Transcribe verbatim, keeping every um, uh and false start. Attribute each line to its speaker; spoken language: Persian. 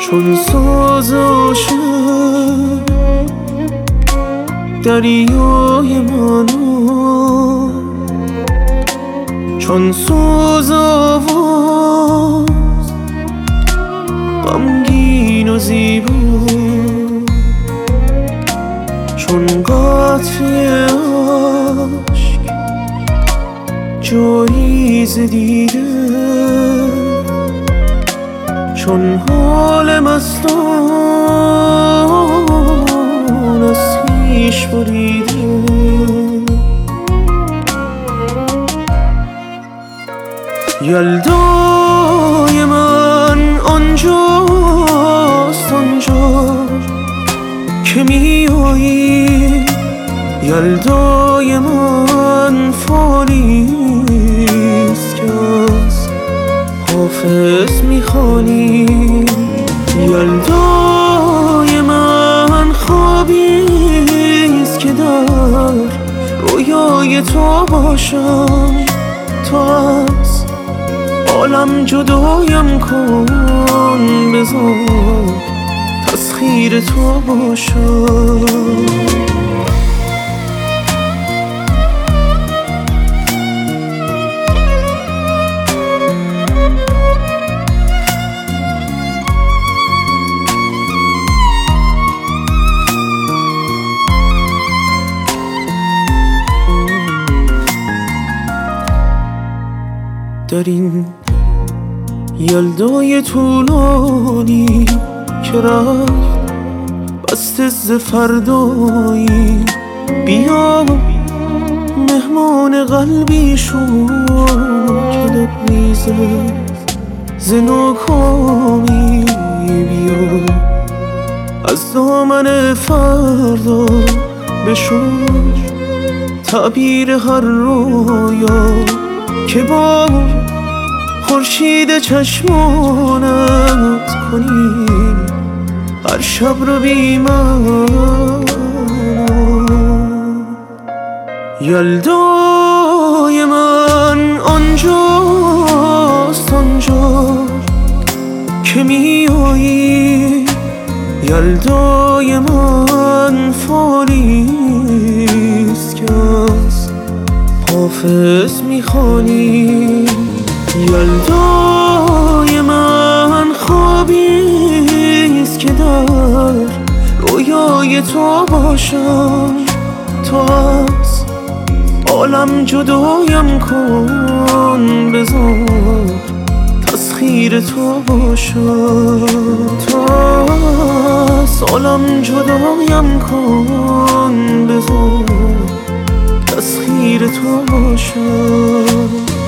Speaker 1: چون ساز عاشق دریای منو، چون ساز آواز غمگین و زیبا، چون قطره عشق جایی ز دیده، چون حال مستان از خویش بریده. یلدای من آنجاست، آنجا که می آیی. یلدای من فانیست که از حافظ می خوانی. یلدای من خوابیست که در رویای تو باشم. تو از عالم جدایم کن، بذار تسخیر تو باشم. در این یلدای طولانی که رفت بسته ز فردایی، بیا مهمان قلبی شو که لبریزه ز ناکامی. بیا از دامن فردا بشوی تعبیر هر رویا که با خورشید چشمانت کنی هر شب رو بی من. یلدای من آنجاست، آنجا که می آیی. یلدای من فانیست که از حافظ می خوانی. یلدای من خوابیست که در رویای تو باشم. تو از عالم جدایم کن، بذار تسخیر تو باشم. تو از عالم جدایم کن، بذار تسخیر تو باشم.